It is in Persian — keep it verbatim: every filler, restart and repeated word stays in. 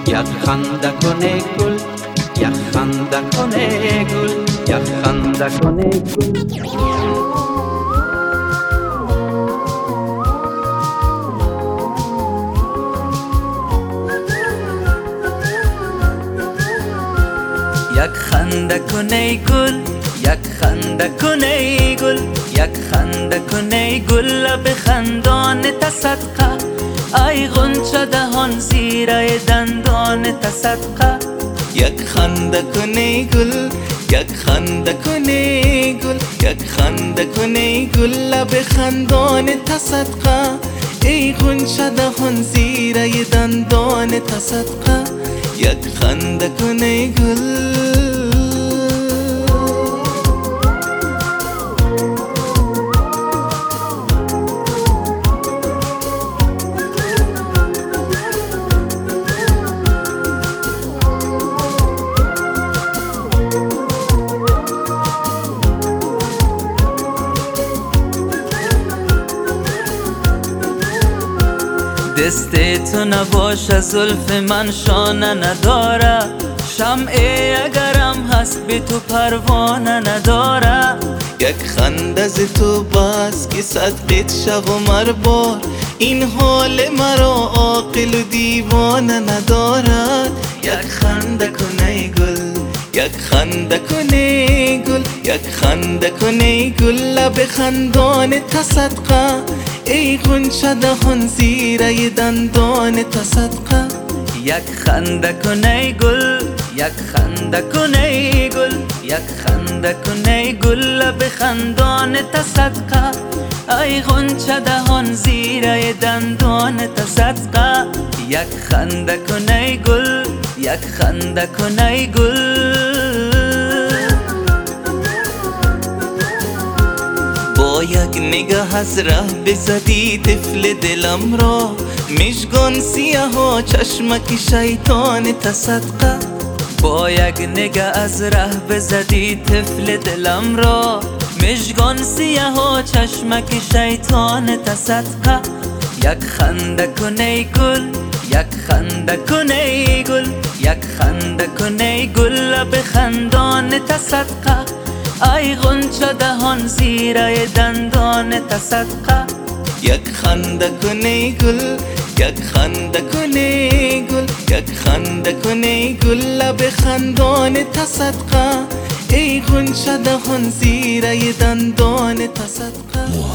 یک خنده کنه گل، یک خنده کنه گل، یک خنده کنه گل. یک خنده کنه گل، یک خنده کنه گل، یک خنده کنه گل، لب خندان تصدقه. ای غنچه دهان زیره دندان تصدقه. یک خنده کنه گل، یک خنده کنه گل، یک خنده کنه گل، لب خندان تصدقه. ای غنچه دهان زیره دندان تصدقه. یک خنده کنه گل. دست تو نباشه زلف من شانه نداره. شمعه اگرم هست به تو پروانه نداره. یک خنده ز تو بس که صدقت شو و مربار. این حال مرا عاقل و دیوانه ندارد. یک خنده کنه گل، یک خنده کنه گل، یک خنده کنه گل، لب خندان تصدقه. ای غنچه دهان زیره دندان تصدقه. یک خنده کنه گل، یک خنده کنه گل، یک خنده کنه گل، لب خندان تصدقه. ای غنچه دهان زیره دندان تصدقه. یک خنده کنه گل، یک خنده کنه گل. با یک نگاه از ره بزدی طفل دلم را. مژگان سیاه چشمک شیطان تصدقه. با یک نگاه از ره بزدی طفل دلم را. مژگان سیاه چشمک شیطان تصدقه. یک خنده کنه گل، یک خنده کنه گل، یک خنده کنه گل، لب خندان تصدقه. ای غنچه دهان زیره دندان تصدقه. یک خنده کنه گل، یک خنده کنه گل، یک خنده کنه گل، لب خندان تصدقه. ای غنچه دهان زیره دندان تصدقه.